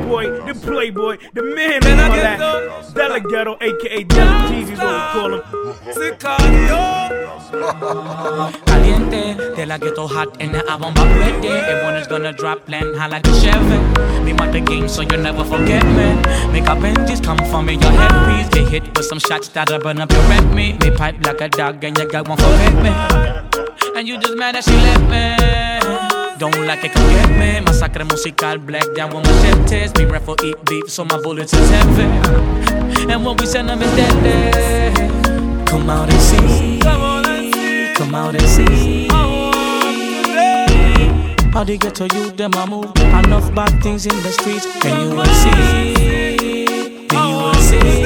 boy, the playboy, the man and all that. Delaghetto, aka Della Jeezy's what we call him. Caliente, de la ghetto hot and the album back ready. Everyone is gonna drop land high like a Chevy. Me want the game so you never forget me. Make up Benjis come for me, your headpiece. Get hit with some shots that'll burn up your rent me. Me pipe like a dog and you got one forget me. And you just mad that she left me. Don't like it, come get me. Masacre musical, black down with machetes. Be ref for eat beef, so my bullets is heavy. And when we send them is deadly. Come out and see. Come out and see. How they get to you, them I move. Enough bad things in the streets. And you will see. And you will see.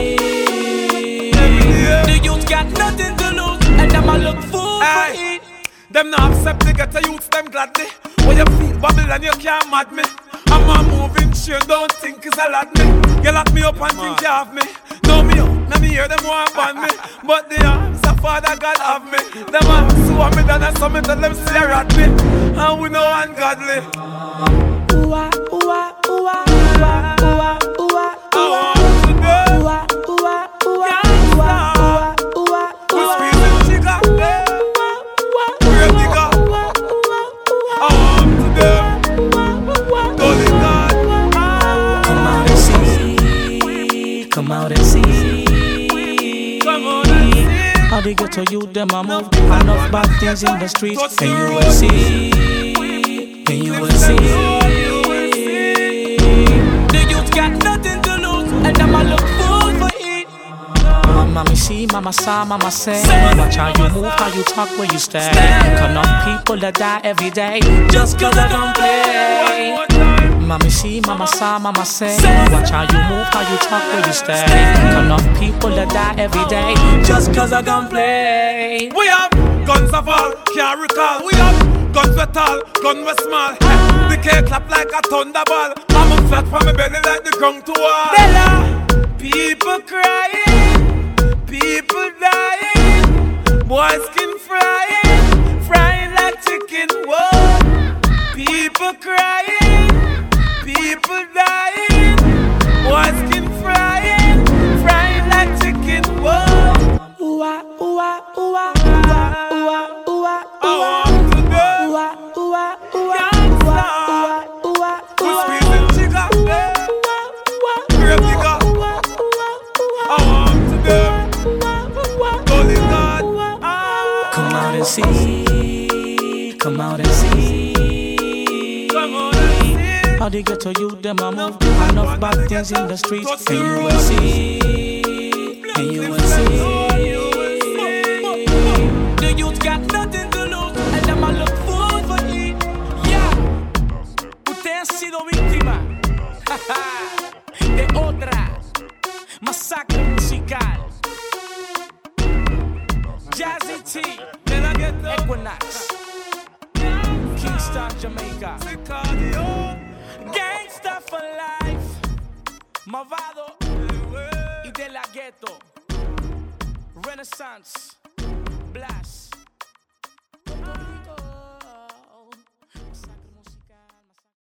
The youth got nothing to lose. And them I look fool for it. Them not accept to get a youth, them gladly. When you feel bubble and you can't mad me. I'm a moving chain, don't think it's a lad me. You lock me up and think you have me. Know me up, let me hear them want ban me. But the arms of Father God have me. Them arms sue me down and some tell them stare at me. And we know ungodly. Ooh-ah, ooh-ah, ooh-ah, ooh-ah, ooh-ah, ooh-ah, ooh-ah. Come out and see. How they get to you, them I move. Enough bad things in the streets. And you will see. And you will see. The youth got nothing to lose. And them I look fool for it. Mama see, mama saw, mama say. Watch how you move, how you talk, where you stay. Enough people that die every day. Just cause I don't play. Mommy see, mama saw, mama say. Watch how you move, how you talk, where you stay. Enough people that die every day. Just cause I gon' play. We have guns of all, can't recall. We have guns with tall, guns with small. The cake clap like a thunderball. I'm flat from my belly like the ground to wall. Bella, people crying, people dying. Boy skin frying, frying like chicken. Whoa, people crying, people dying. Boy skin frying, frying like chicken. Whoa. Ooh-ah, ooh-ah, ooh-ah, ooh-ah, ooh-ah, ooh-ah, ooh-ah. Ooh-ah, ooh-ah, ooh-ah, ooh-ah, ooh-ah, we squeezing chica, great nigga. I want to them. Holy God. Come out and see. Come out and see. Come on and see. How they get to you, them I move. Enough bad things in the streets. And you will see. And you will see. The youth got nothing to lose. And them I look fool for it. Yeah. Usted ha sido víctima de otra masacre musical. Jazzy T, Equinox, Kingston, Jamaica. Gangsta for life. Movado y De La Ghetto. Renaissance. Blast.